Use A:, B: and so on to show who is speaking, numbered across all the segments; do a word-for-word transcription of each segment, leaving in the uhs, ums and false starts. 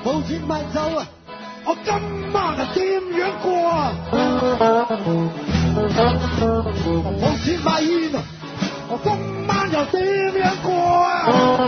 A: 冇錢買酒啊！我今晚係點樣過啊？冇錢買煙啊！我今晚又點樣過啊？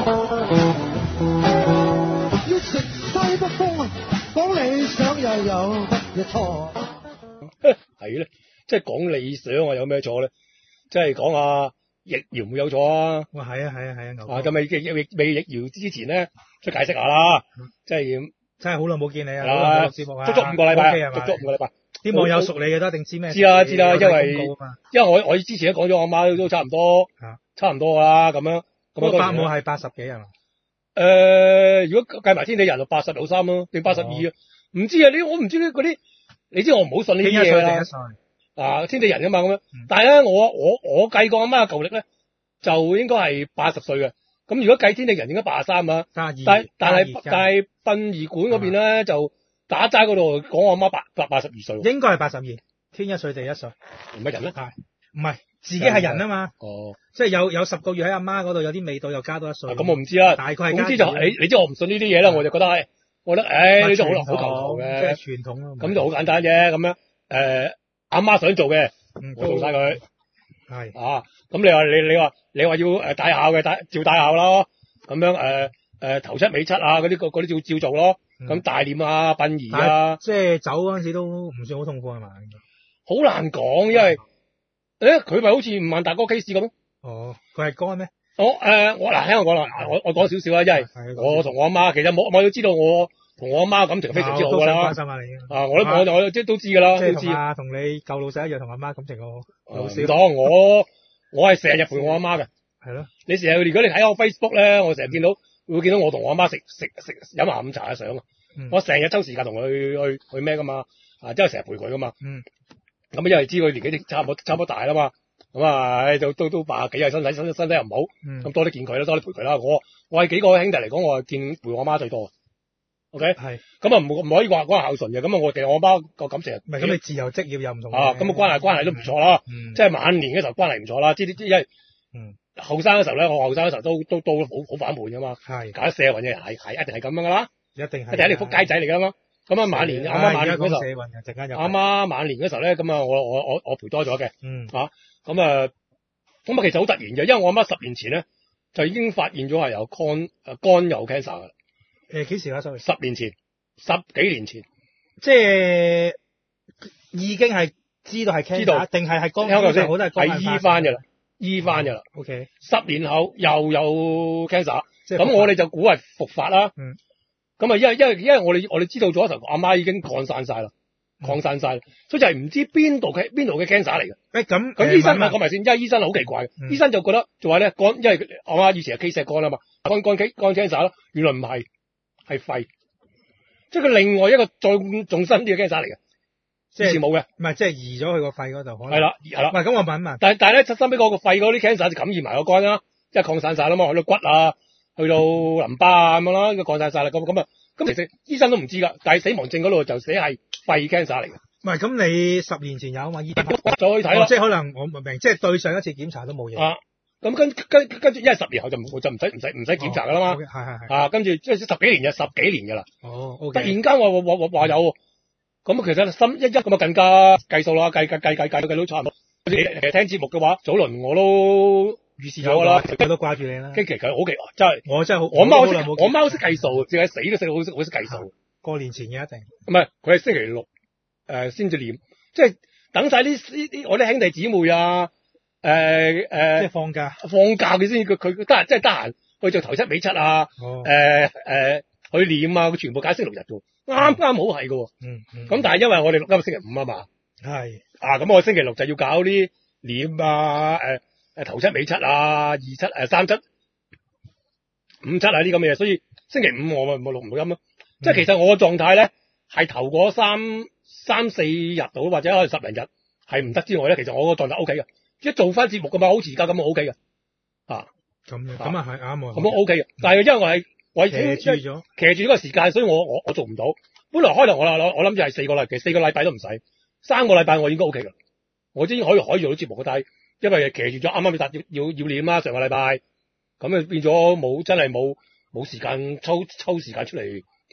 A: 要食西北風啊！講理想又有乜嘢錯？
B: 係咧，即係講理想啊，有咩錯咧？即係講啊，疫苗冇有錯啊？
C: 哇，係啊，係啊，係啊，牛哥
B: 啊，咁未疫疫未疫苗之前咧，出解釋下啦，
C: 嗯
B: 即係
C: 真係好耐冇見你啊！
B: 係
C: 好耐冇錄節目啊，
B: 足足五個禮拜
C: OK 係嘛
B: 足足五個禮拜。
C: 啲網友熟你嘅都一定知咩？
B: 知啦知啦，
C: 有睇
B: 因為
C: 公告啊嘛
B: 因為我我之前都講咗，我媽都差唔多，
C: 啊
B: 差唔多㗎啦，咁樣。咁
C: 嗰個伯
B: 當然啦
C: 母係八十幾係嘛？
B: 誒，如果計埋天地人就八十有三咯，定八十二
C: 哦
B: 啊？唔知啊，你我唔知呢嗰啲，你知我唔好信呢啲
C: 幾一歲
B: 嘢啦
C: 定一。歲？
B: 啊，天地人㗎嘛咁樣
C: 嗯，
B: 但係咧，我我我計過阿媽嘅舊歷咧，就應該係八十歲嘅。咁如果計天地人應該八十三啊，
C: 三十二，
B: 但係但係
C: 三十二
B: 但係殯儀館嗰邊咧就打齋嗰度講我阿媽八八八十二歲喎，
C: 應該係八十二，天一歲地一歲，
B: 唔係人咧？
C: 係唔係自己係人啊嘛？
B: 哦，
C: 即係有有十個月喺阿媽嗰度有啲味道，又加多一歲。
B: 啊咁我唔知啦。
C: 大概係
B: 總之就
C: 加
B: 你你知我唔信呢啲嘢啦，我就覺得係，我覺得誒呢啲好難好求求
C: 即係
B: 嘅，
C: 傳統咯。
B: 咁就好簡單啫。咁樣誒，阿媽想做嘅，
C: 嗯
B: 我做晒佢。
C: 係
B: 啊，咁你話你你話你話要誒戴孝嘅戴照戴孝咯，咁樣誒誒頭七尾七啊嗰啲嗰啲照照做咯，咁、
C: 嗯
B: 大殮啊殯儀
C: 但
B: 啊，
C: 係即係走嗰陣時都唔算好痛苦係嘛？
B: 好難講，因為誒佢咪好似吳萬達嗰個 case 咁。
C: 哦，佢係乾咩？
B: 我誒、呃、我嗱聽我講啦，我我講少少啦，因為
C: 係
B: 我同我阿媽其實我我都知道我同我阿媽感情非常之好㗎
C: 我都想關
B: 啦。
C: 心下你。
B: 啊，我都我我即係都知㗎啦，
C: 即係
B: 都知。
C: 同阿同你舊老細一樣，同阿媽感情好老少。
B: 唔當我我係成日陪我阿媽嘅。
C: 係咯，
B: 你成日如果你睇我 Facebook 咧，我成日見到會見到我同我阿媽食食食飲下午茶嘅相啊。
C: 嗯
B: 我成日抽時間同佢去去去咩㗎嘛，啊，即係成日陪佢㗎嘛。
C: 嗯。
B: 咁因為知佢年紀差唔多差唔多大啦嘛，咁啊，唉都都都八十幾啊，身體身身體又唔好，咁、
C: 嗯
B: 多啲見佢啦，多啲陪佢啦。我我係幾個兄弟嚟講，我係見陪我阿媽最多。OK，
C: 係。
B: 咁啊唔唔可以話講孝順嘅，咁啊我哋我阿媽個感情
C: 唔係咁，你自由職業又唔同嘅。
B: 啊，咁啊關係關係都唔錯啦，
C: 嗯。
B: 即係晚年嘅時候關係唔錯啦，知啲因為
C: 嗯
B: 後生嘅時候咧，我後生嘅時候都都都好好反叛㗎嘛，
C: 係
B: 搞社運嘅係係一定係咁樣㗎啦，
C: 一定係
B: 一定係條撲街仔嚟㗎嘛。咁啊晚年阿媽晚年嗰時候。
C: 社運嘅陣間又
B: 阿媽晚年嗰時候咧，咁啊，我我我我陪多咗嘅，
C: 嗯
B: 咁啊，咁啊，其實好突然嘅，因為我阿媽十年前咧就已經發現咗係有肝誒肝有 cancer 嘅，
C: 誒幾時啊？sorry，
B: 十年前，十幾年前，
C: 即係已經係知道係 cancer，
B: 知道
C: 定係係肝
B: 聽我先，
C: 好多係肝
B: 係醫翻嘅啦，醫翻嘅啦，
C: OK，
B: 十年後又有 cancer，
C: 即係
B: 咁我哋就估係復發啦，
C: 嗯，
B: 咁啊，因為因為因為我哋我哋知道咗時候，阿媽已經擴散晒啦，
C: 嗯
B: 擴散晒，所以就係唔知邊度嘅邊度嘅 cancer 嚟嘅。
C: 誒咁
B: 咁醫生啊，
C: 誒
B: 講埋先，因為醫生好奇怪嘅，
C: 嗯
B: 醫生就覺得就話咧肝，因為我媽以前係 K 石肝啊嘛，肝肝 K 肝 cancer 啦，原來唔係，係肺，即係佢另外一個再仲新啲嘅 cancer 嚟嘅，
C: 即係
B: 以前冇嘅，
C: 唔係即係移咗去個肺嗰度，可能
B: 係啦係啦
C: 唔，係咁，我問一問，
B: 但係但係咧，身邊嗰個肺嗰啲 cancer 就感染埋個肝啦，即係擴散晒啦嘛，去到骨啊，去到淋巴啊咁樣啦，擴散晒啦，咁咁啊，咁其實醫生都唔知㗎，但係死亡證嗰度就寫係肺 cancer 嚟嘅，
C: 唔係咁你十年前有啊嘛？醫生
B: 再去睇啦
C: 哦，即係可能我唔明，即係對上一次檢查都冇嘢。
B: 啊，咁跟跟跟住，因為十年後就唔就唔使唔使唔使檢查㗎啦嘛。
C: 哦，OK，係係係。
B: 啊，跟住即係十幾年嘅十幾年㗎啦，
C: 哦
B: 突
C: ，OK。
B: 然間話話話話有喎，咁啊其實心一一咁啊更加計數啦，計計計計計計到差唔多。你其實聽節目嘅話，早輪我都預示咗㗎啦，
C: 佢都掛住你啦。
B: 跟住其實好奇，真係
C: 我真係好，
B: 我媽好識
C: 好耐冇見
B: 我媽好識計數，淨係死都識好識好識計數。
C: 過年前嘅一定。
B: 唔係，佢係星期六誒先至念，即係等晒呢呢啲我啲兄弟姊妹啊，誒、呃、誒、呃
C: 即係放假。
B: 放假佢先佢佢得閒，即係得閒去做頭七尾七啊。
C: 哦。
B: 誒誒、呃，去念啊，佢全部解星期六日嘅，啱啱好係嘅。
C: 嗯嗯。
B: 咁但係因為我哋錄音星期五啊嘛，
C: 係。
B: 啊咁我星期六就要搞啲念啊，誒、誒頭七尾七啊，二七誒三七五七啊啲咁嘅嘢，所以星期五我咪冇錄唔到音咯。即係其實我嘅狀態咧係頭嗰三三四日到或者可能十零日係唔得之外咧，其實我個狀態 O K 嘅，一做翻節目嘅嘛，好似而家咁 O K 嘅，啊
C: 咁樣咁啊係啱喎。
B: 咁都 O K 嘅，但係因為我係我係
C: 騎住咗。
B: 騎住呢個時間，所以我我我做唔到。本來開頭我我我諗住係四個禮，其實四個禮拜都唔使，三個禮拜我應該 O K 嘅，我已經可以可以做到節目嘅。但係因為騎住咗啱啱要達要要要練啦，上個禮拜咁啊變咗冇真係冇冇時間抽抽時間出嚟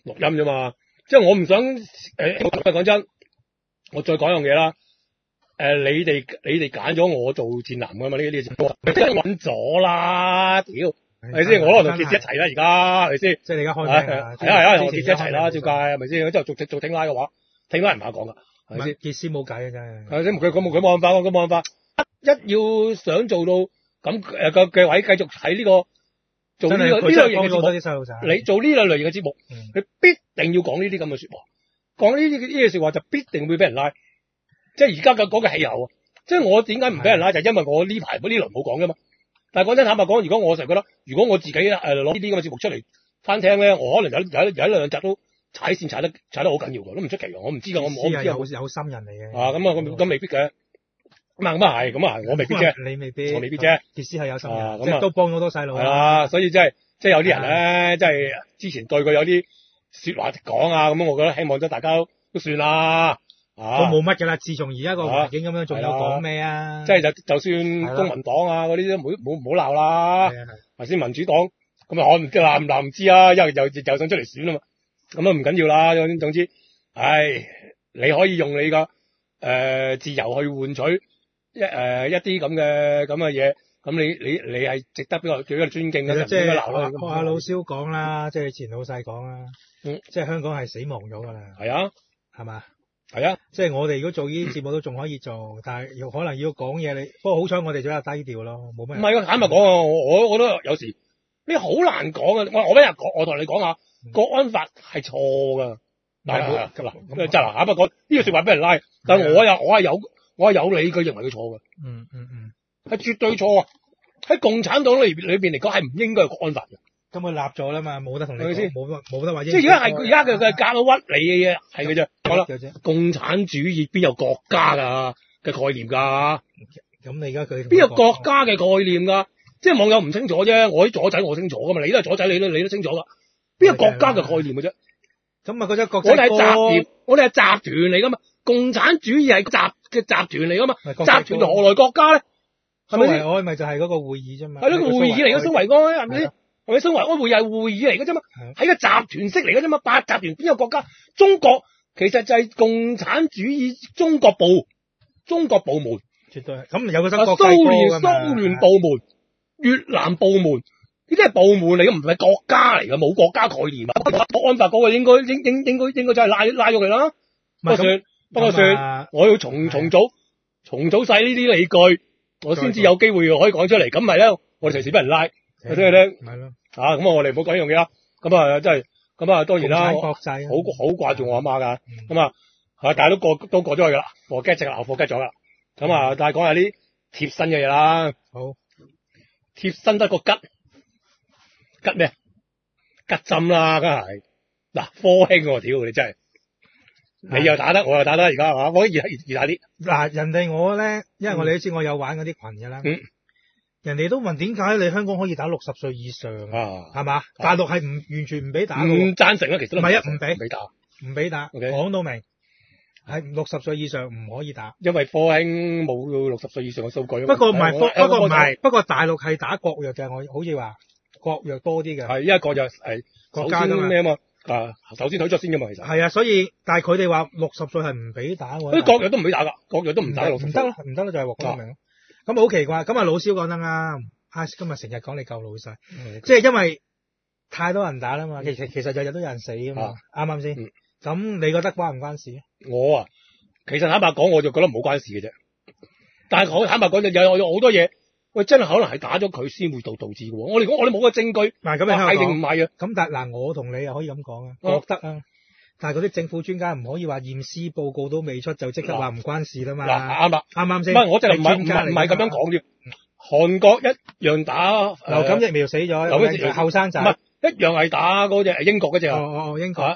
B: 錄音啫嘛。即係我唔想誒，講、呃、真，我再講樣嘢啦。誒、呃，你哋你哋揀咗我做戰男噶嘛？呢啲節目咪真係揾咗啦，屌！係咪先？我可能同傑斯一齊啦，而家係咪先？
C: 即係你而家開名
B: 係啊係啊，同傑斯一齊啦，照計係咪先？之後做做聽拉嘅話，聽拉唔係講噶，係咪先？
C: 傑斯冇計啊，真係。
B: 係先，佢佢冇佢冇辦法，佢冇辦法。一要想做到咁誒嘅嘅位，繼續喺呢、這個做呢、這個呢類型嘅節目，你做呢兩類型嘅節目，佢、嗯、必定要講呢啲咁嘅說話，講呢啲呢啲說話就必定會俾人拉。即係而家嘅嗰個氣候啊！即係我點解唔俾人拉，就係、因為我呢排呢輪冇講㗎嘛。但係講真坦白講，如果我成日覺得，如果我自己誒攞呢啲咁嘅節目出嚟翻聽咧，我可能有有有一兩集都踩線踩得踩得好緊要㗎，都唔出奇㗎。我唔知㗎，我我唔知有
C: 有心人嚟嘅。
B: 啊，咁啊咁咁未必嘅。咁啊咁啊係，咁啊我未必啫。
C: 你未必，
B: 我未必啫。
C: 傑斯係有心人，
B: 啊、
C: 即係都幫咗好多細路。
B: 係啦，所以即係即係有啲人咧，即係之前對佢有啲説話講啊，咁我覺得希望都大家都算啦。啊、
C: 都冇乜㗎啦！自從而家個環境咁樣，仲、啊、有講咩啊？
B: 即係就就算公民黨啊嗰啲都唔好唔好唔好鬧啦。係啊係。先民主黨咁啊，我唔知鬧唔鬧唔知啊，因為又又又想出嚟選啊嘛。咁啊唔緊要啦。總之，唉，你可以用你個誒、呃、自由去換取一誒、呃、一啲咁嘅咁嘅嘢。咁你你你係值得比較比較尊敬嘅。
C: 即係學阿老蕭講啦，即係前老細講啦。嗯。即係香港係死亡咗㗎啦。係啊。係嘛？
B: 係啊，
C: 即係我哋如果做呢啲節目都仲可以做，但係要可能要講嘢你，不過好彩我哋比較低調咯，冇咩。唔
B: 係啊，坦白講啊，我我覺得有時呢好難講啊。我我俾人講，我同你講下，國安法係錯噶。嗱嗱咁就嗱，坦白講呢個說話俾人拉，但係我又我係有我係有理據認為佢錯嘅。
C: 嗯嗯嗯，
B: 係絕對錯啊！喺共產黨裏裏邊嚟講係唔應該有國安法嘅。
C: 咁佢立咗啦嘛，冇得同你講，冇得冇得話。即
B: 係而家係而家佢佢夾到屈你嘅嘢，係嘅啫。好啦，共產主義邊有國家噶嘅概念噶？
C: 咁你而家佢
B: 邊有國家嘅概念噶？即係網友唔清楚啫，我啲左仔我清楚噶嘛，你都係左仔，你都你都清楚噶。邊有國家嘅概念嘅啫？
C: 咁啊，嗰隻國
B: 我哋係集團，我哋係集團嚟噶嘛？共產主義係集嘅集團嚟噶嘛？集團何來國家咧？係咪先？
C: 我咪就係嗰個會議啫嘛。
B: 係咯，個會議嚟嘅，蘇維埃係咪先？係咪蘇維埃會議係會議嚟嘅啫嘛？係個集團式嚟嘅啫嘛？八集團邊有國家？中國其實就係共產主義中國部中國部門，
C: 絕對係。咁有個新
B: 國蘇聯蘇聯部門、越南部門，呢啲係部門嚟嘅，唔係國家嚟嘅，冇國家概念啊！國安法嗰個應該應應應該應該就係拉拉咗佢啦。不過算不過算，我要重重組重組晒呢啲理據，我先至有機會可以講出嚟。咁咪咧，我哋隨時俾人拉。聽唔聽？係咯，啊咁啊，我哋唔好講呢樣嘢啦。咁啊，真係咁啊，當然啦，
C: 國際
B: 好好掛住我阿媽噶。咁啊，啊，大家都過都過咗去噶啦，貨 get 直流貨 get 咗噶啦。咁啊，但係講下啲貼身嘅嘢啦。好，貼身得個吉吉咩？吉針啦，梗係嗱，科興喎，屌你真係，你又打得，我又打得，而家係嘛？我易易打啲。
C: 嗱，人哋我咧，因為我哋都知我有玩嗰啲群嘅啦。嗯。人哋都問點解你香港可以打六十歲以上啊？係嘛？大陸係唔完全唔俾打嘅。
B: 唔贊成啊，其實
C: 唔係啊，唔俾，
B: 唔俾打，
C: 唔俾打。
B: Okay.
C: 講到明係六十歲以上唔可以打，
B: 因為科興冇六十歲以上嘅數據。
C: 不過唔係，不過唔係，不過大陸係打國藥嘅，我好似話國藥多啲嘅。
B: 係，因為國藥係國家嘅咩啊嘛？啊，首先推出先嘅嘛，其實
C: 係啊，所以但係佢哋話六十歲係唔俾打嘅。
B: 啲國藥都唔俾打㗎，國藥都唔打六十歲。唔得
C: 咯，唔得咯，就係講到明。咁好奇怪，咁啊老蕭講得啱，啊今日成日講你夠老細，嗯、即係因為太多人打啦嘛，其實其實日日都有人死啊嘛，啱啱先？咁、嗯、你覺得關唔關事？
B: 我啊，其實坦白講，我就覺得冇關事嘅啫。但係我坦白講，就有有好多嘢，喂，真係可能係打咗佢先會導導致嘅。我哋講我哋冇個證據，
C: 嗱咁你係
B: 定唔係啊？
C: 咁但係嗱，我同你又可以咁講啊，覺得啊。但係嗰啲政府專家唔可以話驗屍報告都未出就即刻話唔關事啦嘛。嗱啱啦，啱啱先？唔係我真係唔係唔係唔係咁樣講嘅。韓國一樣打流感疫苗死咗，後生仔。
B: 唔係一樣係打嗰隻英國嗰隻。
C: 哦哦，英國。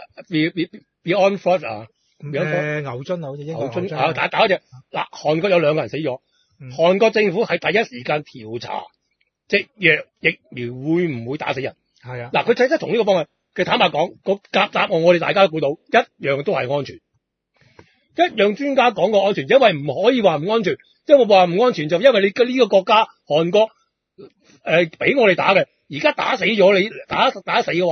B: Beyond Flood 啊，
C: 誒牛津啊，好似英國
B: 牛津啊，打打嗰隻。嗱，韓國有兩個人死咗，韓國政府係第一時間調查，即藥疫苗會唔會打死人？
C: 係啊。
B: 嗱，佢睇得同呢個方向。佢坦白講，個答答案我哋大家都估到，一樣都係安全。一樣專家講過安全，因為唔可以話唔安全，因為話唔安全就因為你嘅呢個國家韓國誒俾、呃、我哋打嘅，而家打死咗你打打死嘅話，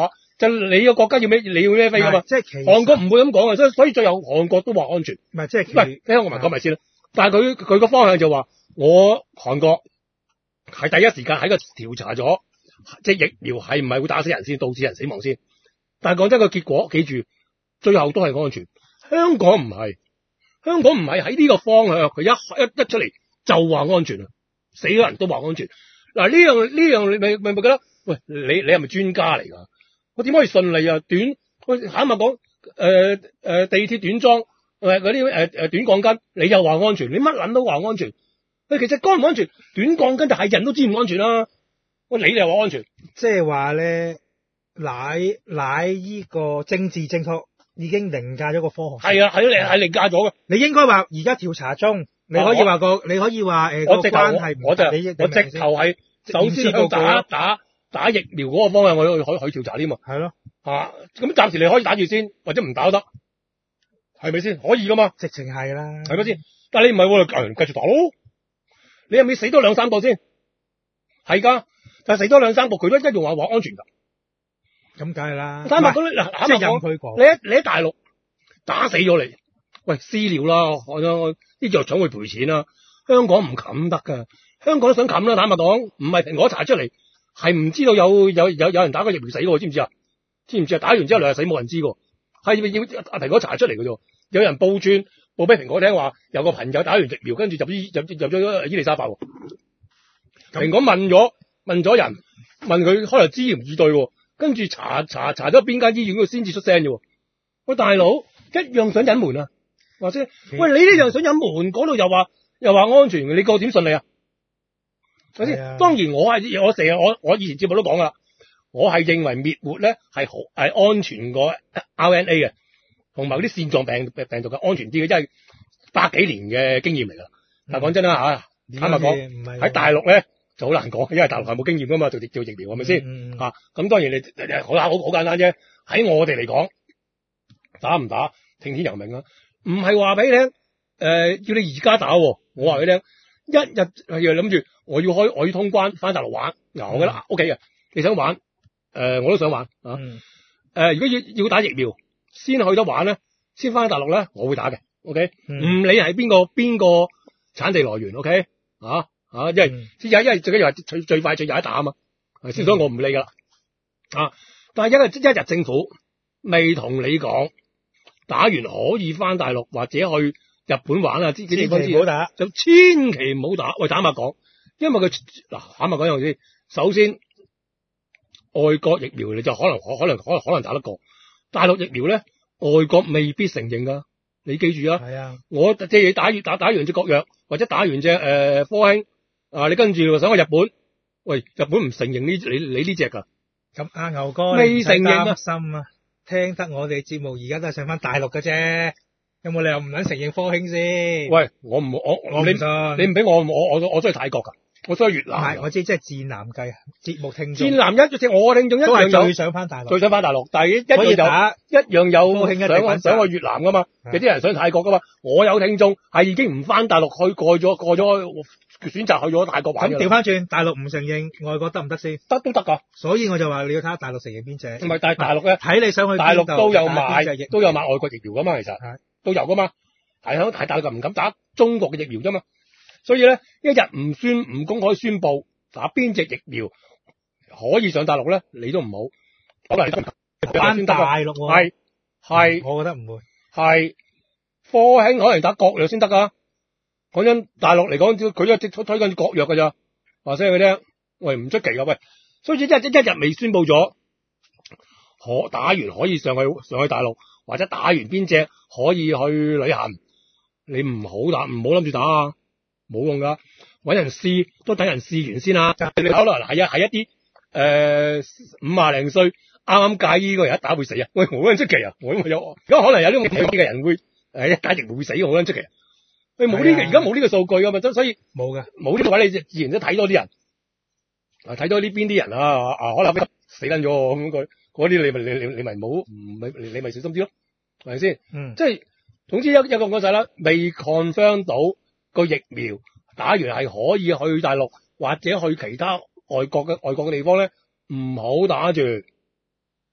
B: 就你個國家要咩，你要咩飛噶嘛？
C: 即係其實
B: 韓國唔會咁講嘅，所以所以最後韓國都話安全。
C: 唔係即係，
B: 喂，聽我咪講埋先啦。但係佢佢個方向就話，我韓國係第一時間喺個調查咗，即係疫苗係唔係會打死人先，導致人死亡先。但係講真個結果，記住最後都係安全。香港唔係，香港唔係喺呢個方向，佢一一一出嚟就話安全啊，死咗人都話安全。嗱呢樣呢樣你咪咪咪覺得，喂你你係咪專家嚟㗎？我點可以順利啊？短我坦白講，誒、呃、誒、呃、地鐵短裝。誒，嗰啲誒誒短鋼筋，你又話安全，你乜撚都話安全。誒，其實安唔安全，短鋼筋就係人都知唔安全啦。喂，你又話安全，
C: 即係話咧，乃乃依個政治正確已經凌駕咗個科學。
B: 係啊，係係凌駕咗嘅。
C: 你應該話而家調查中，你可以話個，你可以話誒個關係唔大。
B: 我直頭係首先向打打打疫苗嗰個方向，我可以可以調查添嘛。
C: 係咯，
B: 嚇咁暫時你可以打住先，或者唔打都得。係咪先？可以噶嘛？
C: 直情係啦，
B: 係咪先？但係你唔係喎，繼續打咯。你係咪死多兩三個先？係噶，但係死多兩三個，佢都一樣話話安全噶。
C: 咁梗係啦。
B: 坦白講，嗱，
C: 即係任佢講。
B: 你喺你喺大陸打死咗你，喂私了啦，我我啲藥廠會賠錢啦。香港唔冚得噶，香港都想冚啦。坦白講，唔係蘋果查出嚟，係唔知道有有有有人打過疫苗死喎，知唔知啊？知唔知啊？打完之後兩日死冇人知喎，係咪要阿蘋果查出嚟嘅啫？有人報轉報俾蘋果聽話，有個朋友打完疫苗，跟住入醫入入咗伊利沙伯。蘋果問咗問咗人，問佢可能支唔以對，跟住查查查咗邊間醫院佢先至出聲啫。喂，大佬一樣想隱瞞啊，或者喂你呢樣想隱瞞，嗰度又話又話安全，你個點信你啊？係咪先？當然我係我成日我我以前節目都講噶啦，我係認為滅活咧係好係安全過 R N A 嘅。同埋嗰啲腺狀病病毒嘅安全啲嘅，真係百幾年嘅經驗嚟㗎。但係講真啦嚇，坦白講喺大陸咧就好難講，因為大陸係冇經驗㗎嘛，做做疫苗係咪先嚇？咁、嗯啊、當然你好好好簡單啫。喺我哋嚟講，打唔打聽天由命啊！唔係話俾你聽，誒、呃、要你而家打，我話俾你聽，一日係諗住我要開我要通關翻大陸玩，嗱、嗯、我覺得 O K 嘅，你想玩誒、呃、我都想玩啊。誒、嗯呃、如果要要打疫苗。先去得玩咧，先翻大陸咧，我會打嘅 ，OK，唔、嗯、理係邊個邊個產地來源 ，OK，啊啊，因為因為因為最緊要係最最快最有得打啊嘛，係先、嗯、所以我唔理噶啦，啊，但係一日一日政府未同你講打完可以翻大陸或者去日本玩啊，啲啲地方唔好打，就千祈唔好打。喂，坦白講，因為佢嗱坦白講一樣先，首先外國疫苗你就可能可能可能可能打得過。大陸疫苗咧，外國未必承認噶，你記住啊！係啊，我即係打完打打完隻國藥，或者打完隻誒、呃、科興啊，你跟住想去日本，喂，日本唔承認呢你你呢隻噶。咁阿牛哥未承認啊？心啊，聽得我哋節目而家都係上翻大陸嘅啫，有冇理由唔撚承認科興先？喂，我唔我我唔信，你唔俾我我我我都係泰國噶。我想去越南，我知即係戰艦計節目聽眾，戰艦一隻我聽眾一樣有最想翻大陸，最想翻大陸，但係一樣有打一樣有想想去越南噶嘛，有啲人想泰國噶嘛，我有聽眾係已經唔翻大陸去過咗過咗選擇去咗泰國玩。咁調翻轉，大陸唔承認，外國得唔得先？得都得噶，所以我就話你要睇下大陸承認邊隻。唔係，但係大陸咧睇你想去大陸都有賣，都有賣外國疫苗噶嘛，其實都有噶嘛，係響喺大陸就唔敢打中國嘅疫苗啫嘛。所以咧，一日唔宣唔公開宣佈打邊隻疫苗可以上大陸咧，你都唔好。可能翻大陸係係，我覺得唔會係科興可能打國藥先得噶。講真，大陸嚟講，佢都推推緊國藥噶咋，話聲佢聽，喂唔出奇噶喂。所以一日一日未宣佈咗，可打完可以上去上去大陸，或者打完邊隻可以去旅行，你唔好打，唔好諗住打啊！冇用噶，搵人試都等人試完先啦。你可能係啊，係一啲誒五廿零歲啱啱戒醫個人一打會死啊！喂，好撚出奇啊！我有而家可能有呢個嘅人會誒一打疫苗會死，好撚出奇啊！你冇呢個而家冇呢個數據噶嘛，所以冇嘅冇呢個位，你自然都睇多啲人啊，睇多呢邊啲人啊啊，可能死撚咗咁佢嗰啲你咪你你你咪冇唔咪你咪小心啲咯，係咪先？嗯，即係總之一一個講晒啦，未 confirm 到。個疫苗打完係可以去大陸或者去其他外國嘅外國嘅地方咧，唔好打住，一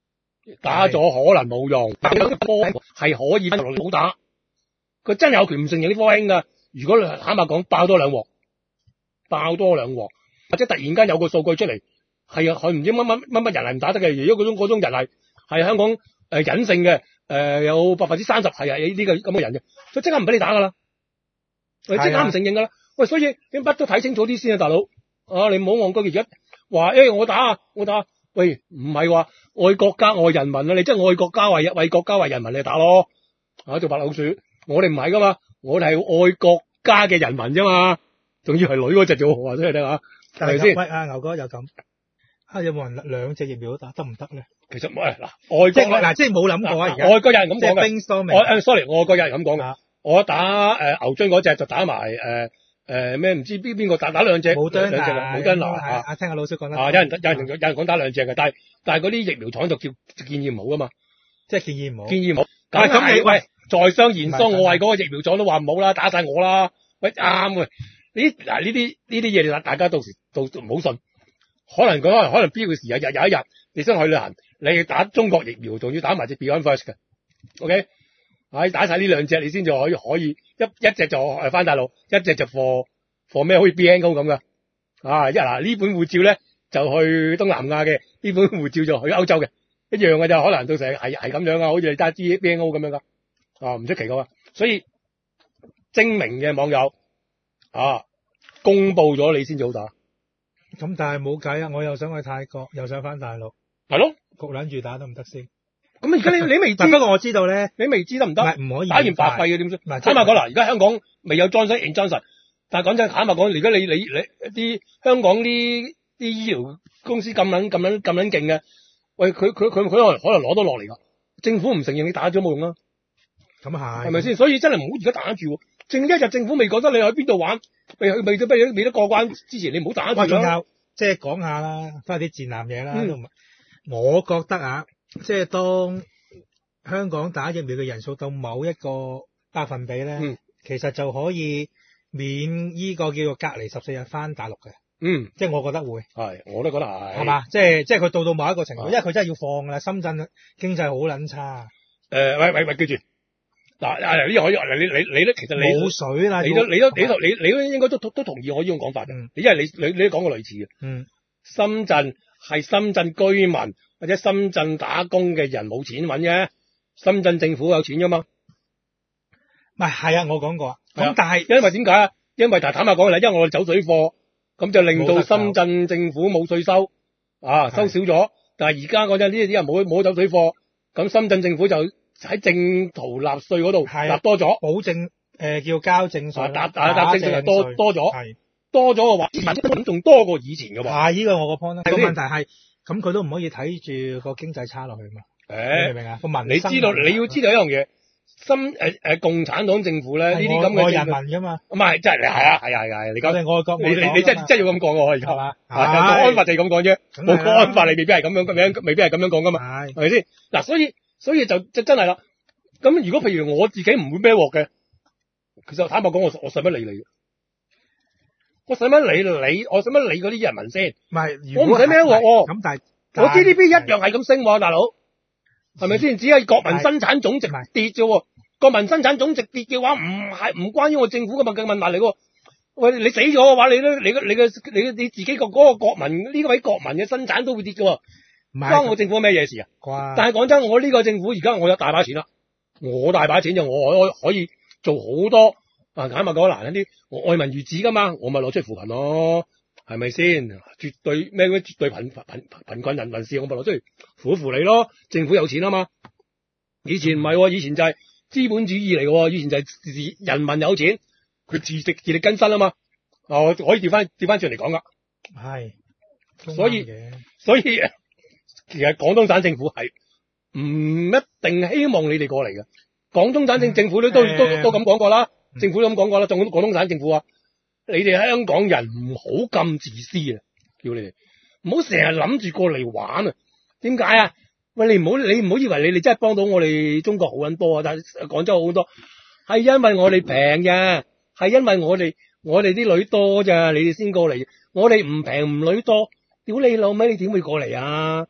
B: 打咗可能冇用，但係有啲科興係可以好打，佢真係有權唔承認啲科興噶。如果坦白講，爆多兩鑊，爆多兩鑊，或者突然間有個數據出嚟，係佢唔知乜乜乜乜人係唔打得嘅，如果嗰種嗰種人係係香港誒隱性嘅，誒、呃、有百分之三十係係呢個咁嘅人嘅，佢即刻唔俾你打噶啦，佢即刻唔承認噶啦。喂，所以你乜都睇清楚啲先啊，大佬啊，你唔好戇居而家話誒我打啊我打，喂唔係話愛國家愛人民啊，你即係愛國家為為國家為人民你打咯，啊做白老鼠，我哋唔係噶嘛。我哋係愛國家嘅人民啫嘛，仲要係女嗰隻做話真係得吓，係咪先？喂，阿牛哥又咁，啊有冇人兩隻疫苗都打得唔得咧？其實冇嗱，外國嗱即係冇諗過啊，而家外國有人咁講嘅。我誒 sorry，外國有人咁講嘅。我打誒、呃、牛津嗰隻就打埋誒誒咩唔知邊邊個打打兩隻，冇兩隻冇得拿啊！啊聽下老師講啦。啊有人有人有人講打兩隻嘅，但係但係嗰啲疫苗廠就叫建議唔好噶嘛，即係建議唔好。建議唔好。咁咁你喂？在商言商，我為嗰個疫苗廠都話唔好啦，打晒我啦，喂啱嘅。呢嗱呢啲呢啲嘢，你大家到時到唔好信。可能可能可能必要嘅時日日有一日，你想去旅行，你打中國疫苗，仲要打埋隻 BioNTech 嘅 ，OK？唉，打晒呢兩隻，你先至可以可以一一隻就誒翻大陸，一隻就 for for 咩？好似 B N O 咁嘅。啊，一嗱呢本護照咧就去東南亞嘅，呢本護照就去歐洲嘅，一樣嘅就可能到時係係咁樣啊，好似你打 B N O 咁樣噶。啊，唔出奇噶嘛，所以精明嘅網友啊，公布咗你先至好打。咁但係冇計啊，我又想去泰國，又想翻大陸，係咯，焗撚住打得唔得先？咁而家你你未知，不過我知道咧，你未知得唔得？唔係唔可以打完白費嘅點算？坦白講啦，而家香港未有 Johnson and Johnson，但係講真，坦白講，而家你你你啲香港啲啲醫療公司咁撚咁撚咁撚勁嘅，喂佢佢佢佢可能可能攞到落嚟噶，政府唔承認你打咗冇用啦。咁係，係咪先？所以真係唔好而家打住，正一日政府未覺得你去邊度玩，未未未未未得過關之前，你唔好打住啦。即係講下啦，都係啲戰艦嘢啦。嗯、我覺得啊，即係當香港打疫苗嘅人數到某一個百分比咧，嗯、其實就可以免呢個叫做隔離十四日翻大陸嘅。嗯，即係我覺得會係，我都覺得係，係嘛？即係即係佢到到某一個程度，因為佢真係要放噶啦。深圳經濟好撚差。誒、呃，喂喂喂，記住。嗱，啊呢個可以，你你你都其實你冇水啦，你都你都你都你你都應該都都都同意我呢種講法嘅，嗯、因為你你你都講過類似嘅。嗯，深圳係深圳居民或者深圳打工嘅人冇錢揾啫，深圳政府有錢噶嘛。唔係係啊，我講過。咁、啊、但係因為點解啊？因為坦白講啦，因為我哋走水貨，咁就令到深圳政府冇稅收，啊收少咗。但係而家講真，呢啲人冇冇走水貨，咁深圳政府就喺正途納稅嗰度納多咗，保證誒、呃、叫交正稅，打打打正稅多多咗，係多咗嘅話，咁仲多過以前嘅喎。係呢個我個 point 啦。個問題係，咁佢都唔可以睇住個經濟差落去嘛。誒、欸，明唔明啊？個民，你知道你要知道一樣嘢，深誒誒共產黨政府咧呢啲咁嘅愛人民㗎嘛。唔係，真係係啊係啊係啊，你講係愛國，你你你真真要咁講喎而家係嘛？係國安法就係咁講啫，冇國安法你未必係咁樣咁樣，未必係咁樣講㗎嘛。係係咪先？嗱，所以。所以就就真係啦。咁如果譬如我自己唔會孭鑊嘅，其實坦白講，我我使乜理你？我使乜理你？我使乜理嗰啲人民先？唔係，我唔使孭鑊喎。咁但係我 G D P 一樣係咁升喎，大佬係咪先？只係國民生產總值跌啫喎。國民生產總值跌嘅話，唔係唔關於我政府嘅問嘅問題嚟喎。喂，你死咗嘅話，你都你嘅你嘅你你自己個嗰個國民呢位國民嘅生產都會跌嘅喎。唔關我政府咩嘢事啊？哇但係講真，我呢個政府而家我有大把錢啦，我大把錢就我可以做好多啊！坦白講難啲，我愛民如子噶嘛，我咪攞出嚟扶貧咯，係咪先？絕對咩嗰絕對貧貧貧困人民士，我咪攞出嚟扶一扶你咯。政府有錢啊嘛，以前唔係，以前就係資本主義嚟嘅，以前就係人民有錢，佢自食自力更生啊嘛。啊，我可以調翻調翻轉嚟講噶，係，所以所以。其實廣東省政府係唔一定希望你哋過嚟嘅，廣東省政政府都、嗯、都都都咁講過啦，嗯、政府都咁講過啦，仲有廣東省政府啊，你哋香港人唔好咁自私啊，叫你哋唔好成日諗住過嚟玩啊，點解啊？喂，你唔好你唔好以為你哋真係幫到我哋中國好撚多啊，但係廣州好多係因為我哋平嘅，係因為我哋我哋啲女多咋，你哋先過嚟，我哋唔平唔女多，屌你老味，你點會過嚟啊？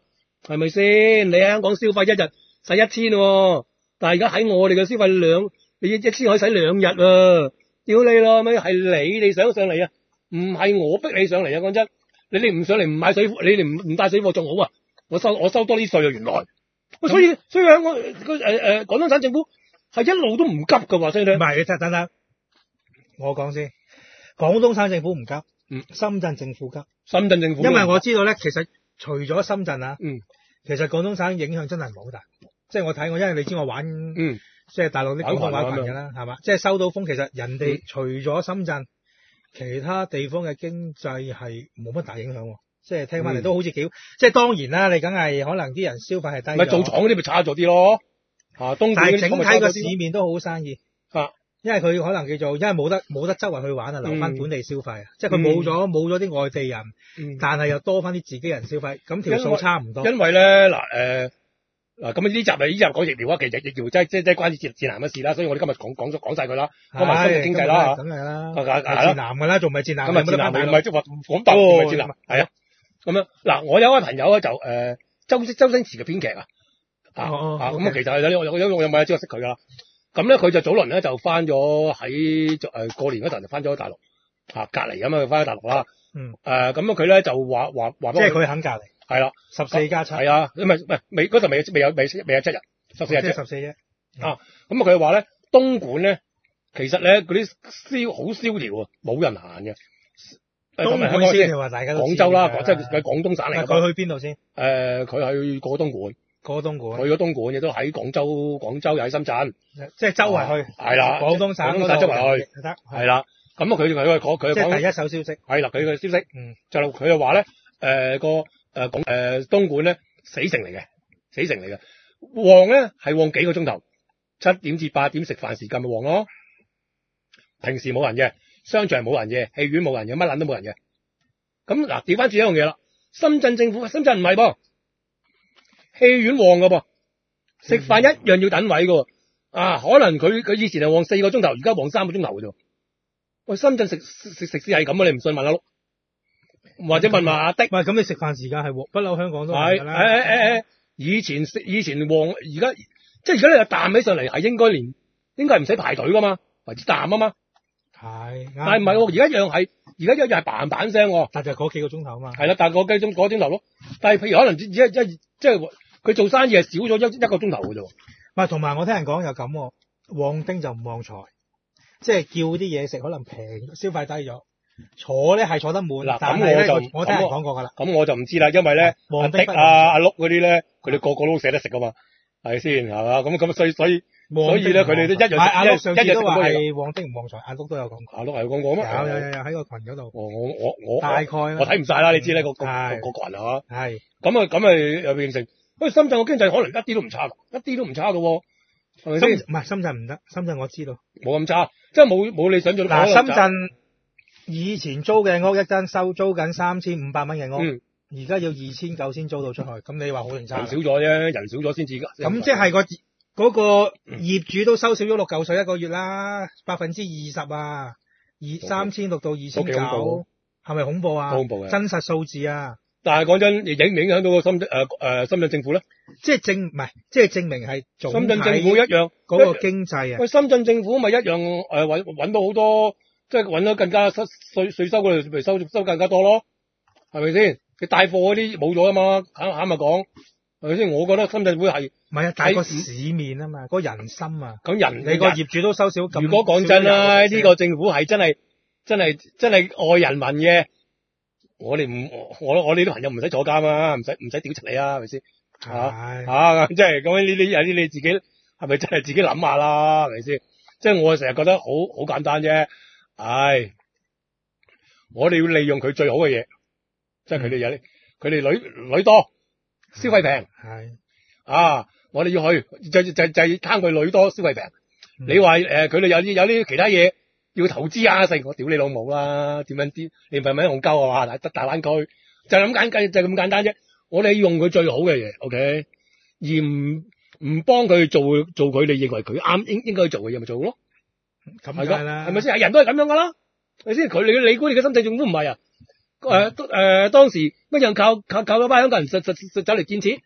B: 係咪先？你喺香港消費一日使一千，但係而家喺我哋嘅消費兩，你一千可以使兩日啊！屌你咯，咪係你哋想上嚟啊，唔係我逼你上嚟啊！講真，你哋唔上嚟唔買水貨，你哋唔唔帶水貨仲好啊！我收我收多啲稅啊！原來，喂，所以所以香港誒誒廣東省政府係一路都唔急噶話，所以咧，
C: 唔係，等等等，我講先，廣東省政府唔急，
B: 嗯，
C: 深圳政府急，
B: 深圳政府，
C: 因為我知道咧，其實除咗深圳啊，
B: 嗯，
C: 其實廣東省影響真係唔係好大，即係我睇我，因為你知我玩，
B: 嗯。
C: 即係大陸啲廣東話群嘅啦，係嘛？即係收到風，其實人哋除咗深圳，其他地方嘅經濟係冇乜大影響。即係聽翻嚟都好似幾，即係當然啦，你梗係可能啲人消費係低。
B: 咪做廠嗰啲咪差咗啲咯。啊，東莞
C: 但係整體個市面都好生意。
B: 啊，
C: 因為佢可能叫做，因為冇得冇得周圍去玩啊，留翻本地消費啊。即係佢冇咗冇咗啲外地人，但係又多翻啲自己人消費，咁條數差唔多。
B: 因為咧嗱誒。嗱咁呢集咪呢集講疫苗啊，其實疫苗真係即係即係關於戰戰男嘅事啦，所以我哋今日講講咗講晒佢啦，講埋深圳經濟啦嚇，
C: 梗係啦，
B: 係
C: 戰男㗎啦，仲唔係戰男？
B: 咁啊戰男唔係即係話講大唔係戰男，係啊，咁樣嗱，我有位朋友咧就誒周星周星馳嘅編劇啊，啊啊咁啊其實係有我有有我有冇知我識佢㗎啦，咁咧佢就早輪咧就翻咗喺誒過年嗰陣就翻咗大陸啊隔離咁啊翻咗大陸啦，嗯誒咁啊佢咧就話話話
C: 即係佢肯隔離。
B: 係啦，
C: 十四加七，
B: 係啊，唔係唔係未嗰陣未未有未未有七日，十四日啫，
C: 十四啫。
B: 啊，咁啊佢話咧，東莞咧，其實咧嗰啲蕭好蕭條啊，冇人行嘅。
C: 東莞蕭條啊，大家都
B: 廣州啦，即係喺廣東省嚟。
C: 佢去邊度先？
B: 誒，佢去過東莞，
C: 過東莞，
B: 去咗東莞，亦都喺廣州，廣州又喺深圳，
C: 即係周圍去。
B: 係啦，
C: 廣東省
B: 廣東省周圍去，
C: 得。
B: 係啦，咁啊佢佢佢佢
C: 即係第一手消息。
B: 係啦，佢嘅消息，
C: 嗯，
B: 就佢就話咧，誒個。誒，廣誒東莞咧死城嚟嘅，死城嚟嘅，旺咧係旺幾個鐘頭，七點至八點食飯時間咪旺咯。平時冇人嘅，商場冇人嘅，戲院冇人嘅，乜撚都冇人嘅。咁嗱，調翻轉一樣嘢啦，深圳政府，深圳唔係噃，戲院旺噶噃，食飯一樣要等位噶，啊，可能佢佢以前係旺四個鐘頭，而家旺三個鐘頭嘅啫。喂，深圳食食食肆係咁啊，你唔信問阿碌？或者問下阿的，
C: 唔係咁你食飯時間係不嬲香港都
B: 係誒誒誒，以前食以前旺，而家即係而家你又彈起上嚟係應該連應該係唔使排隊噶嘛，為之彈啊嘛，
C: 係，
B: 但係唔係喎，而家一樣係而家一樣係嘭嘭聲，
C: 但就嗰幾個鐘頭啊嘛，
B: 係啦，但係嗰幾鐘嗰個鐘頭咯，但係譬如可能只只一即係佢做生意係少咗一一個鐘頭嘅啫，
C: 唔係同埋我聽人講又咁，旺丁就唔旺財，即係叫啲嘢食可能平，消費低咗。坐咧係坐得滿嗱，咁我就我聽人講過噶啦，
B: 咁我就唔知啦，因為咧阿的啊阿碌嗰啲咧，佢哋個個都捨得食噶嘛，係咪先係嘛？咁咁所以所以所以咧，佢哋都一樣
C: 阿碌上次都話
B: 係
C: 係旺丁唔旺財，阿碌都有講過，
B: 阿碌係講過咩？
C: 有有有有喺個群嗰度。
B: 我我我
C: 大概
B: 我睇唔晒啦，你知咧個個個群啊，
C: 係
B: 咁啊咁啊又變成，喂深圳個經濟可能一啲都唔差，一啲都唔差噶，係咪先？
C: 唔係深圳唔得，深圳我知道
B: 冇咁差，即係冇冇你想象
C: 嗱深圳。以前租嘅屋一間收租緊三千五百蚊嘅屋，而家、嗯、要二千九先租到出去，咁你話好定差？
B: 人少咗啫，人少咗先至㗎。
C: 咁即係個嗰個業主都收少咗六嚿水一個月啦，百分之二十啊，二三千六到二千九，係咪恐怖啊？
B: 恐怖嘅
C: 真實數字啊！
B: 但係講真，影唔影響到個深圳誒誒深圳政府咧？即係
C: 證唔係，即係證明係
B: 深圳政府一樣
C: 嗰個經濟啊！
B: 喂，深圳政府咪一樣誒揾揾到好多。即係揾到更加稅稅收嗰度，咪收收更加多咯，係咪先？佢帶貨嗰啲冇咗啊嘛，肯肯咪講，係咪先？我覺得深圳會係
C: 唔係啊？大個市面啊嘛，個人心啊，
B: 咁人
C: 你個業主都收少咁。
B: 如果講真啦，呢個政府係真係真係真係愛人民嘅，我哋唔我我哋啲朋友唔使坐監啊，唔使唔使屌柒你啊，係咪先？嚇嚇，即係咁樣呢啲有啲你自己係咪真係自己諗下啦，係咪先？即係我成日覺得好好簡單啫。唉，我哋要利用佢最好嘅嘢，即係佢哋有啲，佢哋女女多，消費平，係啊，我哋要去就就就係貪佢女多消費平。嗯、你話誒，佢、呃、哋有啲有啲其他嘢要投資啊，成我屌你老母啦，點樣啲？你唔係咪戇鳩啊？話得大灣區就咁簡單，就咁簡單啫。我哋要用佢最好嘅嘢 ，OK， 而唔唔幫佢做做佢哋認為佢啱應應該做嘅嘢，咪做咯。咁係啦，係咪先？係人都係咁樣噶啦，係咪先？佢你你估你嘅深圳政府唔係啊？誒誒、呃呃，當時乜樣靠靠靠嗰班香港人實實實走嚟建設，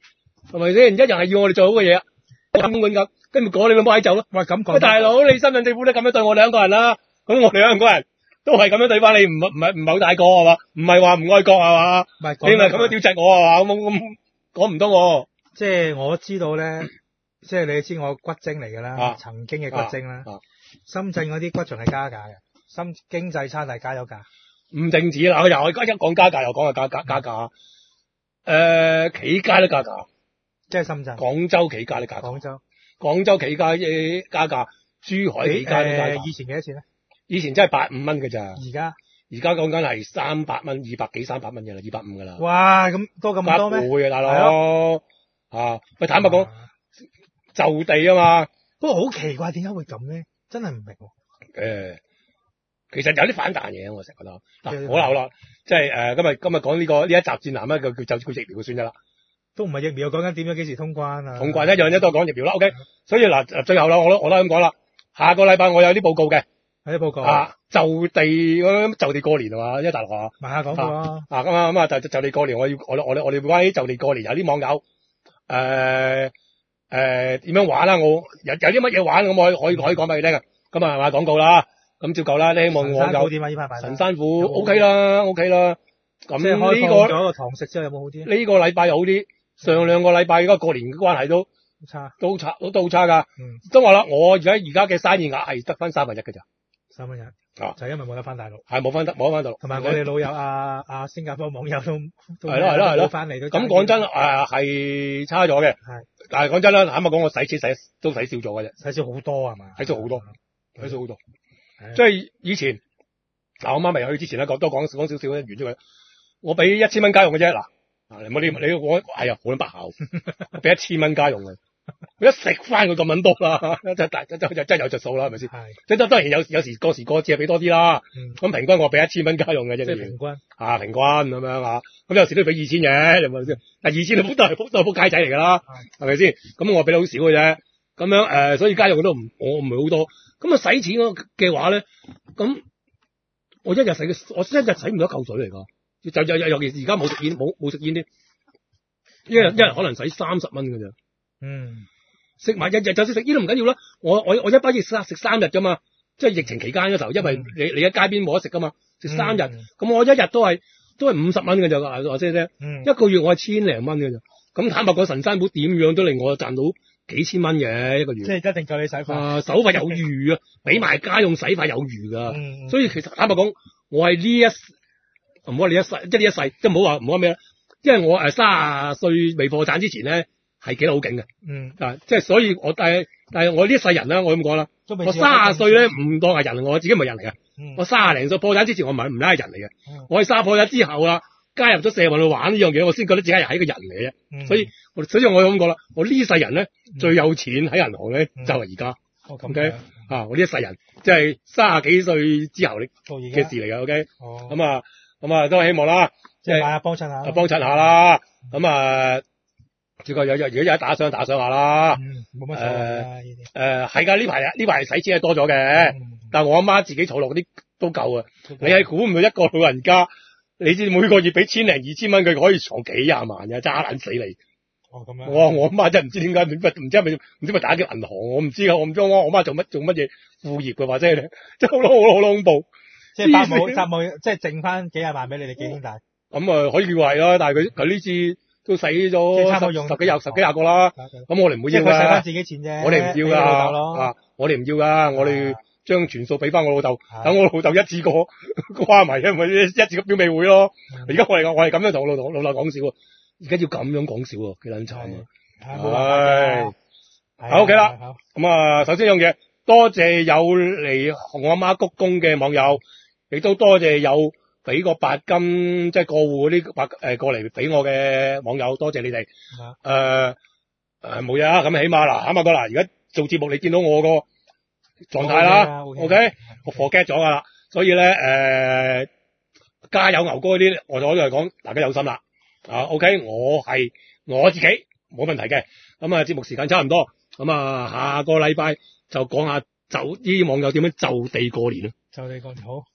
B: 係咪先？一樣係要我哋做好嘅嘢，根本咁，跟住講你老母喺走咯。
C: 喂，咁講，
B: 喂，大佬，你深圳政府都咁樣對我哋香港人啦，咁我哋香港人都係咁樣對翻你，唔唔係唔係好大個係嘛？唔係話唔愛國係嘛？
C: 唔係
B: 你咪咁樣屌窒我係嘛？咁咁講唔通喎。
C: 即係我知道咧，即係你知我骨精嚟㗎啦，
B: 啊、
C: 曾經嘅骨精啦。
B: 啊啊、
C: 深圳嗰啲骨仲係加價嘅，深經濟差但係加咗價。
B: 唔淨止啦，又我而家一講加價又講係加加加價。誒、呃，企街都加價，
C: 即係深圳。
B: 廣州企街都加價。廣州，廣州企街誒加價，珠海企街都加價。
C: 以前幾多錢咧？
B: 以前真係百五蚊㗎咋。
C: 而家
B: 而家講緊係三百蚊，二百幾三百蚊嘅啦，二百五㗎啦。
C: 哇，咁多咁多咩？
B: 會啊，大佬。啊，喂，坦白講，就地啊嘛。
C: 不過好奇怪，點解會咁咧？真係唔明。誒、
B: 呃，其實有啲反彈嘢，我成日覺得。嗱，好啦好啦，即係誒，今日今日講呢個呢一集戰男咧，佢就就佢疫苗算㗎啦。都
C: 唔係疫苗，講緊點樣幾時通關啊？
B: 通關一樣一都講疫苗啦。OK，所以嗱，最後啦，我都我都咁講啦。下個禮拜我有啲報告嘅。有啲報告啊，就地就地過年係嘛，因為大陸啊。賣下廣告啊。啊咁啊咁啊，就就地過年，我要我我我哋關於就地過年有啲網友誒誒點樣玩啦？我有有啲乜嘢玩咁，我可以可以講俾你聽嘅。咁啊賣廣告啦，咁照舊啦。你希望我有點啊？呢排神山虎 OK 啦 OK 啦。咁呢個咗個堂食之後有冇好啲？呢個禮拜又好啲，上兩個禮拜而家過年嘅關係都差，都差都都差㗎。嗯，都話啦，我而家而家嘅生意額係得翻三分一㗎咋。三分一啊，就係因為冇得翻大陸，係冇翻得冇得翻大陸。同埋我哋老友阿阿新加坡網友都係咯係咯係咯翻嚟都。咁講真誒係差咗嘅，係，但係講真啦，坦白講我使錢使都使少咗嘅啫，使少好多係嘛？使少好多，使少好多。即係以前嗱，我媽未去之前咧，講多講講少少咧，完咗佢。我俾一千蚊家用嘅啫，嗱，啊你冇你你我係啊好撚不孝，我俾一千蚊家用嘅。佢一食翻佢咁撚多啦，真係真真真有着數啦，係咪先？係，即係當然有有時過時過節俾多啲啦。咁、嗯、平均我俾一千蚊家用嘅啫，即係平均啊，平均咁樣啊。咁有時都要俾二千嘅，你咪先？但二千都都係都係仆街仔嚟㗎啦，係咪先？咁我俾得好少嘅啫。咁樣誒、呃，所以家用都唔我唔係好多。咁啊使錢嘅話咧，咁我一日使我一日使唔到一嚿水嚟㗎。就就尤其是而家冇食煙冇冇食煙啲，一日一日可能使三十蚊㗎咋。嗯，食埋日日就算食煙都唔緊要啦，我我我一包嘢食三日噶嘛，即係疫情期間嗰時候，因為你你喺街邊冇得食噶嘛，食三日，咁、嗯、我一日都係都係五十蚊嘅咋，話聲聲，一個月我係千零蚊嘅咋，咁坦白講，神山虎點樣都令我賺到幾千蚊嘅一個月，即係一定夠你使費，啊手費有餘啊，俾埋家用使費有餘噶、嗯，所以其實坦白講，我係呢一唔好話呢一世，即係呢一世，即係唔好話唔好咩啦，因為我誒卅歲未破產之前咧。係幾好勁嘅，嗯，啊，即係所以我但係但係我呢一世人啦，我咁講啦，我卅歲咧唔當係人，我自己唔係人嚟嘅、嗯，我卅零歲破產之前我唔係唔係人嚟嘅、嗯，我係卅破產之後啦，加入咗社運去玩呢樣嘢，我先覺得自己係一個人嚟嘅啫、嗯，所以我所以我咁講啦，我呢世人咧、嗯、最有錢喺銀行咧、嗯、就係而家，OK，啊，我呢一世人即係卅幾歲之後嘅事嚟嘅 ，OK，咁啊咁啊都係希望啦，即係幫襯下，幫襯下啦，咁啊。只個有有如果有得打賞打賞下啦，冇乜所謂誒誒係噶呢排呢排使錢係多咗嘅、嗯，但係我阿媽自己儲落嗰啲都夠啊。你係估唔到一個老人家，你知每個月俾千零二千蚊，佢可以藏幾廿萬嘅，揸撚死你。哦咁樣。我我阿媽真係唔知點解，唔知唔知係咪唔知咪打劫銀行，我唔知啊，我唔知我我阿媽做乜做乜嘢副業嘅，或者係真係好好好恐怖。即係伯母伯母，即係剩翻幾廿萬俾你哋幾兄弟。咁、嗯、啊可以叫係啦，但係佢佢呢次。都使咗十十幾廿十幾廿個啦，咁我哋唔會要噶，使翻自己錢啫。我哋唔要噶，啊，我哋唔要噶，我哋將全數俾翻我老豆，等我老豆一次過瓜埋，因為一次個表妹會咯。而家我哋我係咁樣同我老豆老豆講笑，而家要咁樣講笑喎，幾撚慘啊！唉，好 OK 啦，咁啊，首先樣嘢，多謝有嚟我阿媽鞠躬嘅網友，亦都多謝有。俾個白金即係過戶嗰啲白誒過嚟俾我嘅網友，多謝你哋。誒誒冇嘢啊，咁起碼嗱，起碼個嗱，而家做節目你見到我個狀態啦 ，OK，, okay? 我 forget 咗噶啦，所以咧誒、呃、加油牛哥嗰啲，我就我都係講大家有心啦。啊 ，OK，我係我自己冇問題嘅。咁啊，節目時間差唔多，咁啊下個禮拜就講下就呢啲網友點樣就地過年啊，就地過年好。